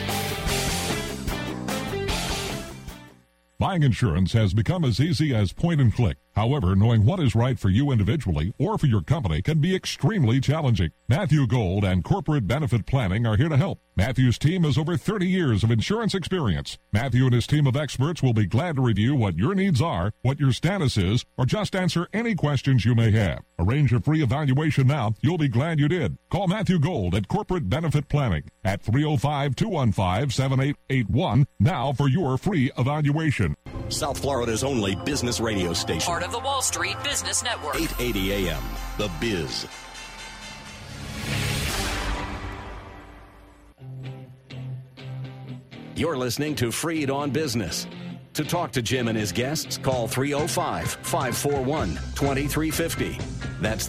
Buying insurance has become as easy as point and click. However, knowing what is right for you individually or for your company can be extremely challenging. Matthew Gold and Corporate Benefit Planning are here to help. Matthew's team has over 30 years of insurance experience. Matthew and his team of experts will be glad to review what your needs are, what your status is, or just answer any questions you may have. Arrange a free evaluation now. You'll be glad you did. Call Matthew Gold at Corporate Benefit Planning at 305-215-7881 now for your free evaluation. South Florida's only business radio station. Part of the Wall Street Business Network. 880 AM, The Biz. You're listening to Freed on Business. To talk to Jim and his guests, call 305-541-2350. That's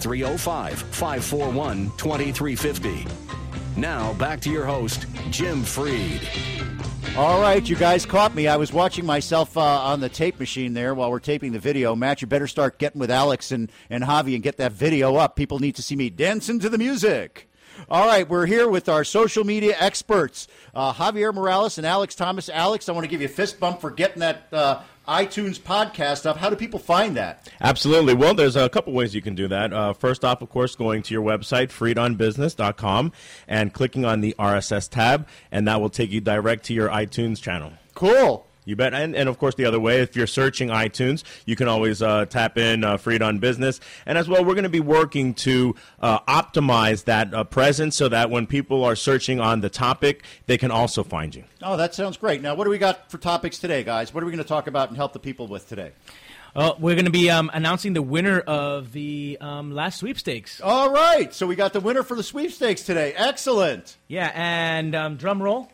305-541-2350. Now, back to your host, Jim Freed. All right, you guys caught me. I was watching myself on the tape machine there while we're taping the video. Matt, you better start getting with Alex and Javi and get that video up. People need to see me dancing to the music. All right, we're here with our social media experts, Javier Morales and Alex Thomas. Alex, I want to give you a fist bump for getting that iTunes podcast up. How do people find that? Absolutely. Well, there's a couple ways you can do that. First off, of course, going to your website, freedonbusiness.com, and clicking on the RSS tab, and that will take you direct to your iTunes channel. Cool. You bet. And of course, the other way, if you're searching iTunes, you can always tap in Freed on Business. And as well, we're going to be working to optimize that presence so that when people are searching on the topic, they can also find you. Oh, that sounds great. Now, what do we got for topics today, guys? What are we going to talk about and help the people with today? We're going to be announcing the winner of the last sweepstakes. All right. So we got the winner for the sweepstakes today. Excellent. Yeah, and drum roll.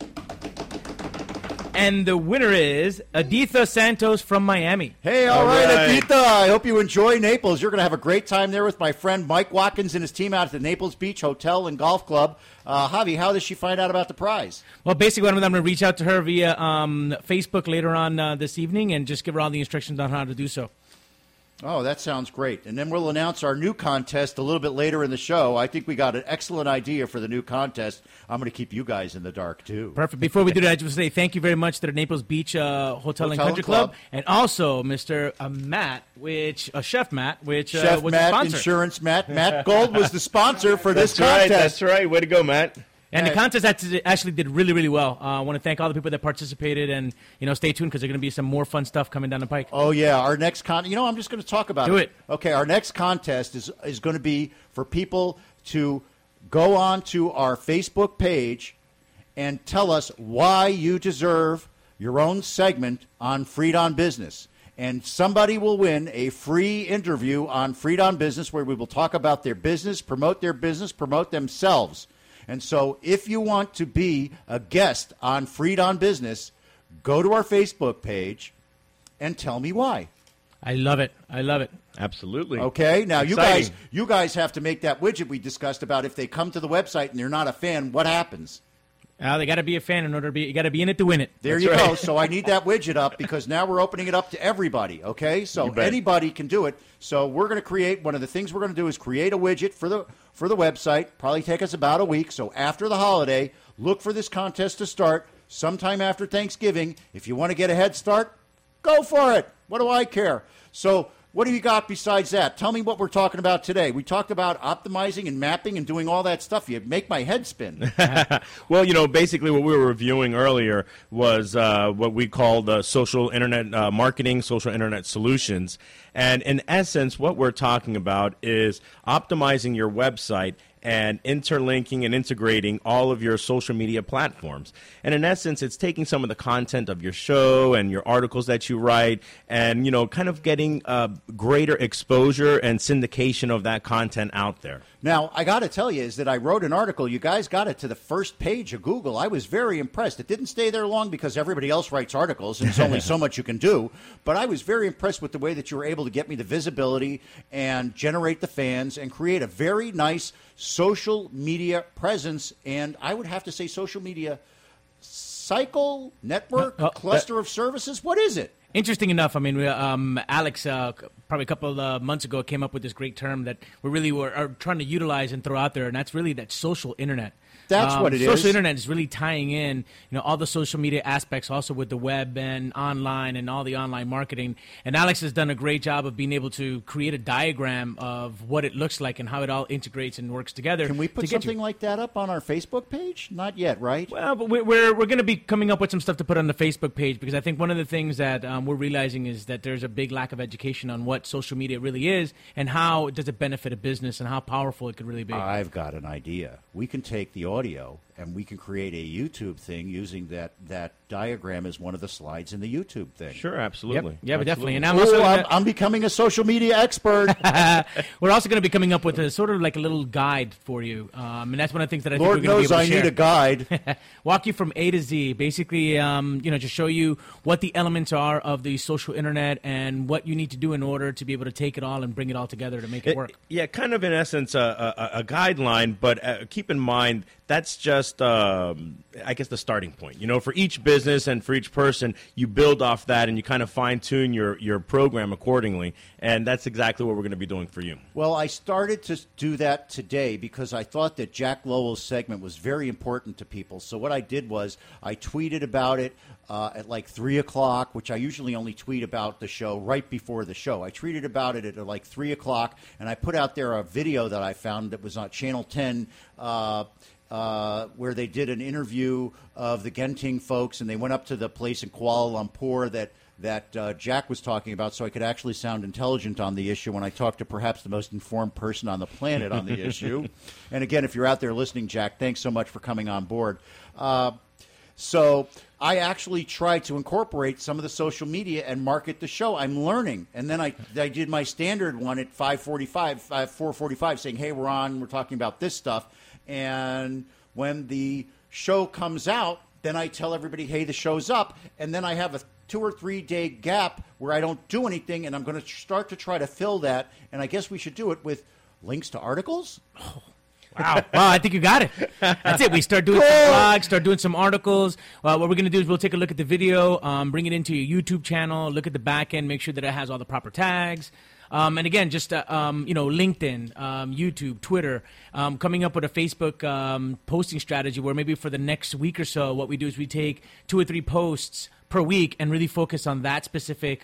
And the winner is Aditha Santos from Miami. Hey, all right, Aditha. I hope you enjoy Naples. You're going to have a great time there with my friend Mike Watkins and his team out at the Naples Beach Hotel and Golf Club. Javi, how does she find out about the prize? Well, basically, I'm going to reach out to her via Facebook later on this evening and just give her all the instructions on how to do so. Oh, that sounds great. And then we'll announce our new contest a little bit later in the show. I think we got an excellent idea for the new contest. I'm going to keep you guys in the dark, too. Perfect. Before we do that, I just want to say thank you very much to the Naples Beach Hotel and Country Club. And also Mr. Matt, Chef Matt, which Chef was Matt, the sponsor. Insurance Matt. Matt Gold was the sponsor for this contest. That's right. Way to go, Matt. And the contest actually did really, really well. I want to thank all the people that participated, and stay tuned because there's going to be some more fun stuff coming down the pike. Oh yeah, our next I'm just going to talk about it. Do it. Okay, our next contest is going to be for people to go on to our Facebook page and tell us why you deserve your own segment on Freed on Business. And somebody will win a free interview on Freed on Business where we will talk about their business, promote themselves. And so if you want to be a guest on Freed on Business, go to our Facebook page and tell me why. I love it. Absolutely. Okay, now Exciting. you guys have to make that widget we discussed about if they come to the website and they're not a fan, what happens? They got to be a fan in order to be. You got to be in it to win it. There you go. So I need that widget up because now we're opening it up to everybody. Okay, so anybody can do it. So we're going to create one of the things we're going to do is create a widget for the website. Probably take us about a week. So after the holiday, look for this contest to start sometime after Thanksgiving. If you want to get a head start, go for it. What do I care? So what do you got besides that? Tell me what we're talking about today. We talked about optimizing and mapping and doing all that stuff. You make my head spin. Well, basically what we were reviewing earlier was what we called social internet marketing, social internet solutions. And in essence, what we're talking about is optimizing your website and interlinking and integrating all of your social media platforms. And in essence, it's taking some of the content of your show and your articles that you write and, kind of getting greater exposure and syndication of that content out there. Now, I got to tell you is that I wrote an article. You guys got it to the first page of Google. I was very impressed. It didn't stay there long because everybody else writes articles, and there's only so much you can do. But I was very impressed with the way that you were able to get me the visibility and generate the fans and create a very nice social media presence. And I would have to say social media cycle, network, cluster of services. What is it? Interesting enough, I mean, Alex, probably a couple of months ago, came up with this great term that we really are trying to utilize and throw out there, and that's really that social internet. That's what it is. Social internet is really tying in, all the social media aspects, also with the web and online and all the online marketing. And Alex has done a great job of being able to create a diagram of what it looks like and how it all integrates and works together. Can we put something like that up on our Facebook page? Not yet, right? Well, but we're going to be coming up with some stuff to put on the Facebook page because I think one of the things that we're realizing is that there's a big lack of education on what social media really is and how does it benefit a business and how powerful it could really be. I've got an idea. We can take the audio and we can create a YouTube thing using that diagram as one of the slides in the YouTube thing. Sure, absolutely. Yep. Yeah, but definitely. And I'm becoming a social media expert. We're also going to be coming up with a sort of like a little guide for you. And that's one of the things that I think we're Lord going to be able to share. knows I need a guide. Walk you from A to Z. Basically, just show you what the elements are of the social internet and what you need to do in order to be able to take it all and bring it all together to make it work. Yeah, kind of in essence a guideline, but keep in mind that's just, I guess, the starting point. For each business and for each person, you build off that and you kind of fine-tune your program accordingly, and that's exactly what we're going to be doing for you. Well, I started to do that today because I thought that Jack Lowell's segment was very important to people. So what I did was I tweeted about it at like 3 o'clock, which I usually only tweet about the show right before the show. I tweeted about it at like 3 o'clock, and I put out there a video that I found that was on Channel 10 where they did an interview of the Genting folks, and they went up to the place in Kuala Lumpur that Jack was talking about, so I could actually sound intelligent on the issue when I talked to perhaps the most informed person on the planet on the issue. And again, if you're out there listening, Jack, thanks so much for coming on board. So I actually tried to incorporate some of the social media and market the show. I'm learning. And then I did my standard one at 4:45, saying, hey, we're talking about this stuff. And when the show comes out, then I tell everybody, hey, the show's up. And then I have a 2 or 3 day gap where I don't do anything, and I'm going to start to try to fill that. And I guess we should do it with links to articles. Oh. Wow. Well, I think you got it. That's it. We start doing some blogs, start doing some articles. What we're going to do is we'll take a look at the video, bring it into your YouTube channel, look at the back end, make sure that it has all the proper tags. And again, just, LinkedIn, YouTube, Twitter, coming up with a Facebook posting strategy where maybe for the next week or so, what we do is we take 2 or 3 posts per week and really focus on that specific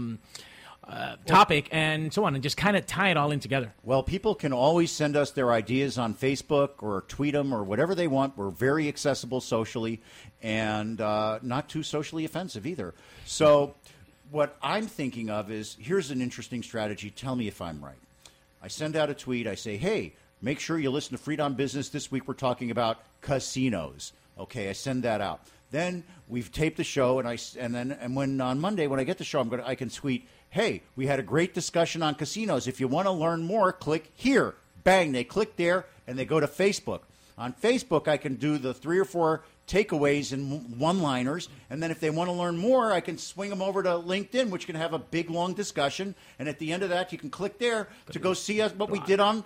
topic and so on, and just kind of tie it all in together. Well, people can always send us their ideas on Facebook or tweet them or whatever they want. We're very accessible socially and not too socially offensive either. So what I'm thinking of is, here's an interesting strategy. Tell me if I'm right. I send out a tweet. I say, hey, make sure you listen to Freed on Business. This week we're talking about casinos. Okay, I send that out. Then we've taped the show, and when on Monday when I get the show, I can tweet, hey, we had a great discussion on casinos. If you want to learn more, click here. Bang, they click there, and they go to Facebook. On Facebook, I can do the 3 or 4 takeaways and one-liners, and then if they want to learn more, I can swing them over to LinkedIn, which can have a big, long discussion, and at the end of that, you can click there to go see what we did on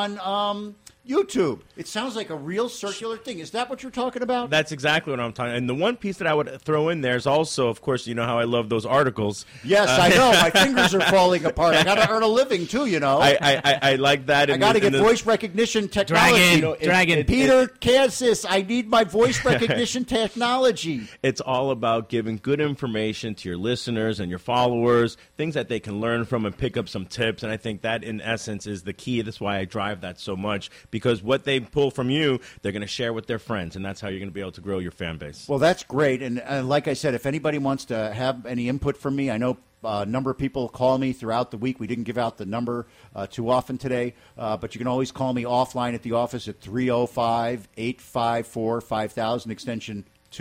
YouTube. It sounds like a real circular thing. Is that what you're talking about? That's exactly what I'm talking about. And the one piece that I would throw in there is also, of course, you know how I love those articles. Yes, I know. My fingers are falling apart. I got to earn a living, too, you know. I like that. I got to get voice recognition technology. Dragon. Peter Kansas, I need my voice recognition technology. It's all about giving good information to your listeners and your followers, things that they can learn from and pick up some tips. And I think that, in essence, is the key. That's why I drive that so much, because what they pull from you, they're going to share with their friends, and that's how you're going to be able to grow your fan base. Well, that's great. And like I said, if anybody wants to have any input from me, I know a number of people call me throughout the week. We didn't give out the number too often today, but you can always call me offline at the office at 305-854-5000, extension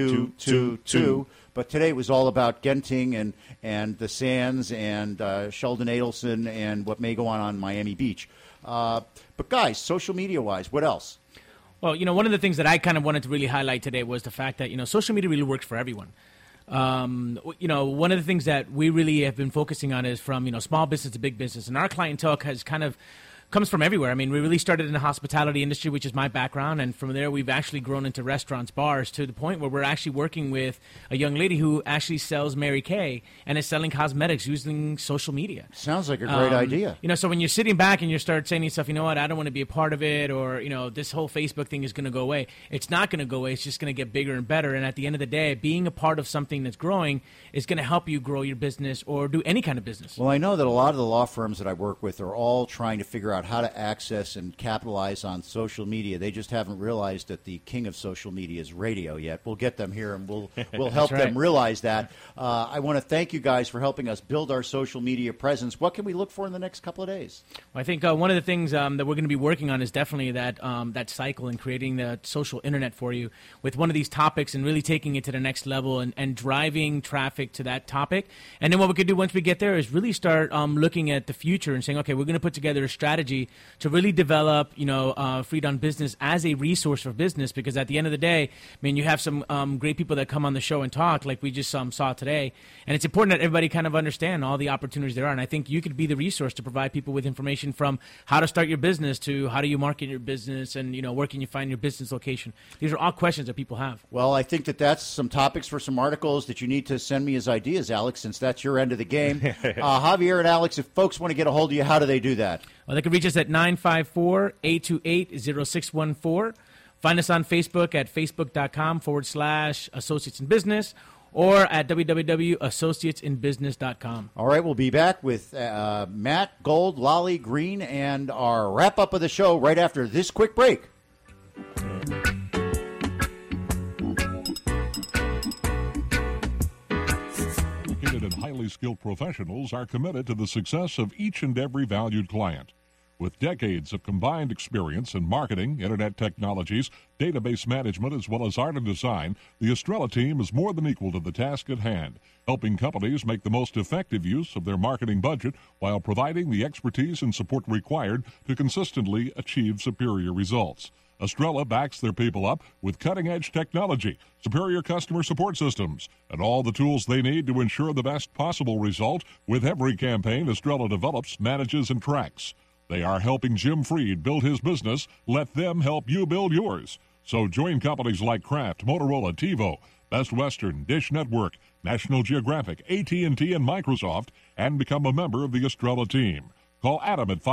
222. But today it was all about Genting and the Sands and Sheldon Adelson and what may go on Miami Beach. But guys, social media-wise, what else? Well, one of the things that I kind of wanted to really highlight today was the fact that, social media really works for everyone. One of the things that we really have been focusing on is from, small business to big business. And our clientele has comes from everywhere. I mean, we really started in the hospitality industry, which is my background, and from there we've actually grown into restaurants, bars, to the point where we're actually working with a young lady who actually sells Mary Kay and is selling cosmetics using social media. Sounds like a great idea. So when you're sitting back and you start saying to yourself, you know what, I don't want to be a part of it, or, this whole Facebook thing is going to go away. It's not going to go away. It's just going to get bigger and better. And at the end of the day, being a part of something that's growing is going to help you grow your business or do any kind of business. Well, I know that a lot of the law firms that I work with are all trying to figure out how to access and capitalize on social media. They just haven't realized that the king of social media is radio yet. We'll get them here, and we'll help them realize that. I want to thank you guys for helping us build our social media presence. What can we look for in the next couple of days? Well, I think one of the things that we're going to be working on is definitely that cycle and creating the social internet for you with one of these topics and really taking it to the next level and driving traffic to that topic. And then what we could do once we get there is really start looking at the future and saying, okay, we're going to put together a strategy to really develop, Freed on Business as a resource for business, because at the end of the day, I mean, you have some great people that come on the show and talk like we just saw today, and it's important that everybody kind of understand all the opportunities there are, and I think you could be the resource to provide people with information from how to start your business to how do you market your business and, where can you find your business location. These are all questions that people have. Well, I think that's some topics for some articles that you need to send me as ideas, Alex, since that's your end of the game. Javier and Alex, if folks want to get a hold of you, how do they do that? Well, they can reach us at 954-828-0614. Find us on Facebook at facebook.com/associates in business or at www.associatesinbusiness.com. All right, we'll be back with Matt Gold, Lolly Green, and our wrap-up of the show right after this quick break. And highly skilled professionals are committed to the success of each and every valued client. With decades of combined experience in marketing, internet technologies, database management, as well as art and design, the Estrella team is more than equal to the task at hand, helping companies make the most effective use of their marketing budget while providing the expertise and support required to consistently achieve superior results. Estrella backs their people up with cutting-edge technology, superior customer support systems, and all the tools they need to ensure the best possible result with every campaign Estrella develops, manages, and tracks. They are helping Jim Freed build his business. Let them help you build yours. So join companies like Kraft, Motorola, TiVo, Best Western, Dish Network, National Geographic, AT&T, and Microsoft, and become a member of the Estrella team. Call Adam at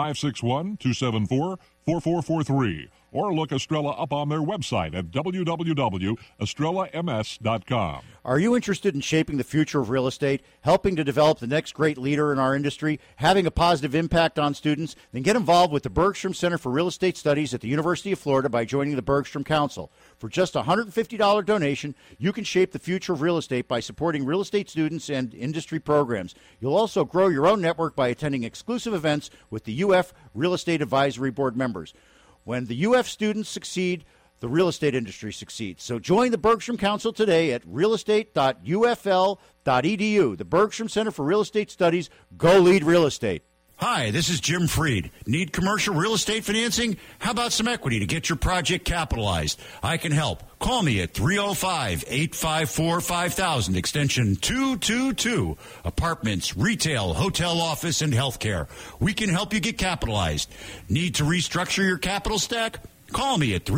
561-274-4443 or look Estrella up on their website at www.estrellams.com. Are you interested in shaping the future of real estate, helping to develop the next great leader in our industry, having a positive impact on students? Then get involved with the Bergstrom Center for Real Estate Studies at the University of Florida by joining the Bergstrom Council. For just a $150 donation, you can shape the future of real estate by supporting real estate students and industry programs. You'll also grow your own network by attending exclusive events with the UF Real Estate Advisory Board members. When the UF students succeed, the real estate industry succeeds. So join the Bergstrom Council today at realestate.ufl.edu. The Bergstrom Center for Real Estate Studies. Go lead real estate. Hi, this is Jim Freed. Need commercial real estate financing? How about some equity to get your project capitalized? I can help. Call me at 305-854-5000, extension 222. Apartments, retail, hotel, office, and healthcare. We can help you get capitalized. Need to restructure your capital stack? Call me at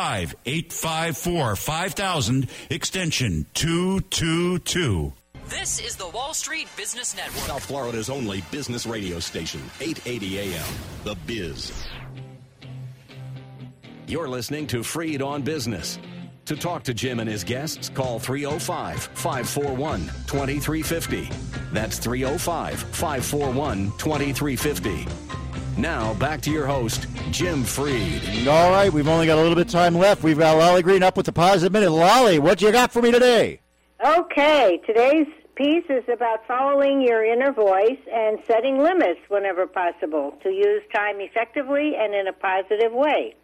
305-854-5000, extension 222. This is the Wall Street Business Network. South Florida's only business radio station, 880 AM, The Biz. You're listening to Freed on Business. To talk to Jim and his guests, call 305-541-2350. That's 305-541-2350. Now, back to your host, Jim Freed. All right, we've only got a little bit of time left. We've got Lolly Green up with the Positive Minute. Lolly, what you got for me today? Okay, today's Peace is about following your inner voice and setting limits whenever possible to use time effectively and in a positive way.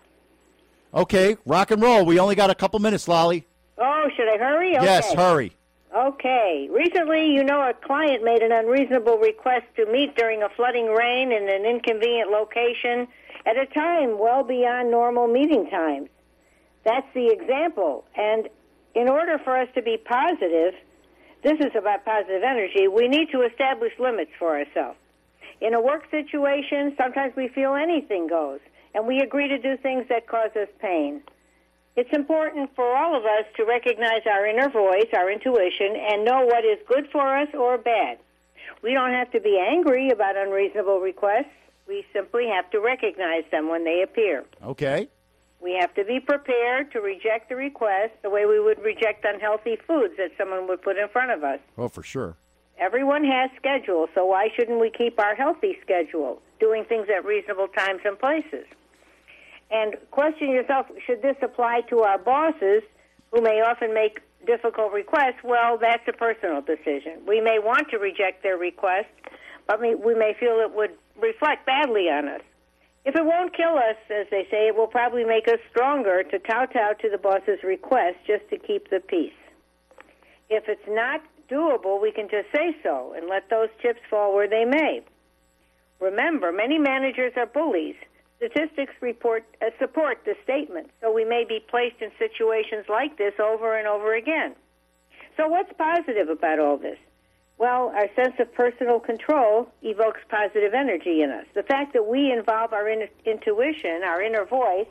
Okay, rock and roll. We only got a couple minutes, Lolly. Oh, should I hurry? Okay. Yes, hurry. Okay. Recently, a client made an unreasonable request to meet during a flooding rain in an inconvenient location at a time well beyond normal meeting times. That's the example. And in order for us to be positive, this is about positive energy, we need to establish limits for ourselves. In a work situation, sometimes we feel anything goes, and we agree to do things that cause us pain. It's important for all of us to recognize our inner voice, our intuition, and know what is good for us or bad. We don't have to be angry about unreasonable requests. We simply have to recognize them when they appear. Okay. We have to be prepared to reject the request the way we would reject unhealthy foods that someone would put in front of us. Oh, for sure. Everyone has schedules, so why shouldn't we keep our healthy schedule, doing things at reasonable times and places? And question yourself, should this apply to our bosses who may often make difficult requests? Well, that's a personal decision. We may want to reject their request, but we may feel it would reflect badly on us. If it won't kill us, as they say, it will probably make us stronger to kowtow to the boss's request just to keep the peace. If it's not doable, we can just say so and let those chips fall where they may. Remember, many managers are bullies. Statistics support the statement, so we may be placed in situations like this over and over again. So what's positive about all this? Well, our sense of personal control evokes positive energy in us. The fact that we involve our intuition, our inner voice,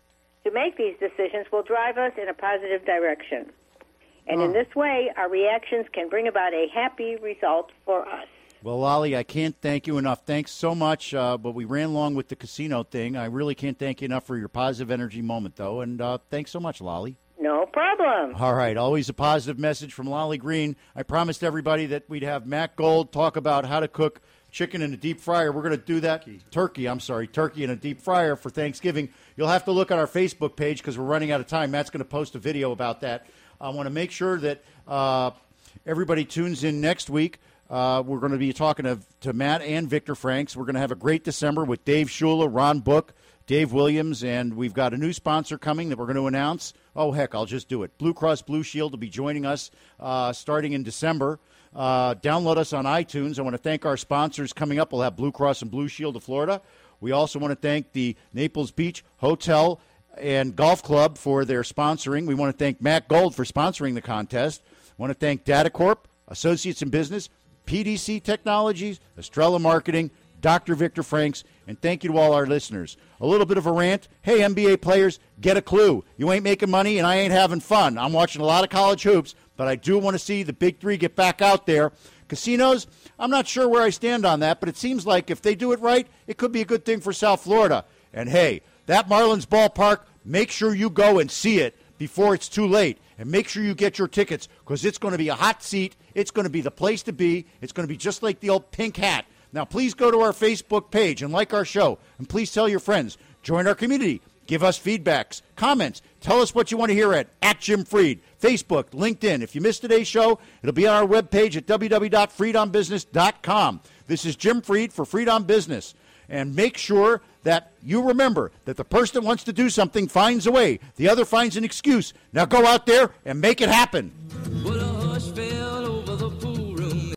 to make these decisions will drive us in a positive direction. And in this way, our reactions can bring about a happy result for us. Well, Lolly, I can't thank you enough. Thanks so much, but we ran long with the casino thing. I really can't thank you enough for your positive energy moment, though, and thanks so much, Lolly. No problem. All right, always a positive message from Lolly Green. I promised everybody that we'd have Matt Gold talk about how to cook chicken in a deep fryer. We're going to do that. Turkey in a deep fryer for Thanksgiving. You'll have to look on our Facebook page because we're running out of time. Matt's going to post a video about that. I want to make sure that everybody tunes in next week. We're going to be talking to Matt and Victor Franks. We're going to have a great December with Dave Shula, Ron Book, Dave Williams, and we've got a new sponsor coming that we're going to announce. Oh, heck, I'll just do it. Blue Cross Blue Shield will be joining us starting in December. Download us on iTunes. I want to thank our sponsors coming up. We'll have Blue Cross and Blue Shield of Florida. We also want to thank the Naples Beach Hotel and Golf Club for their sponsoring. We want to thank Matt Gold for sponsoring the contest. I want to thank DataCorp, Associates in Business, PDC Technologies, Estrella Marketing, Dr. Victor Franks, and thank you to all our listeners. A little bit of a rant. Hey, NBA players, get a clue. You ain't making money, and I ain't having fun. I'm watching a lot of college hoops, but I do want to see the Big Three get back out there. Casinos, I'm not sure where I stand on that, but it seems like if they do it right, it could be a good thing for South Florida. And, hey, that Marlins ballpark, make sure you go and see it before it's too late. And make sure you get your tickets because it's going to be a hot seat. It's going to be the place to be. It's going to be just like the old pink hat. Now, please go to our Facebook page and like our show. And please tell your friends. Join our community. Give us feedbacks, comments. Tell us what you want to hear at Jim Freed, Facebook, LinkedIn. If you missed today's show, it'll be on our webpage at www.freedombusiness.com. This is Jim Freed for Freed on Business. And make sure that you remember that the person that wants to do something finds a way. The other finds an excuse. Now go out there and make it happen.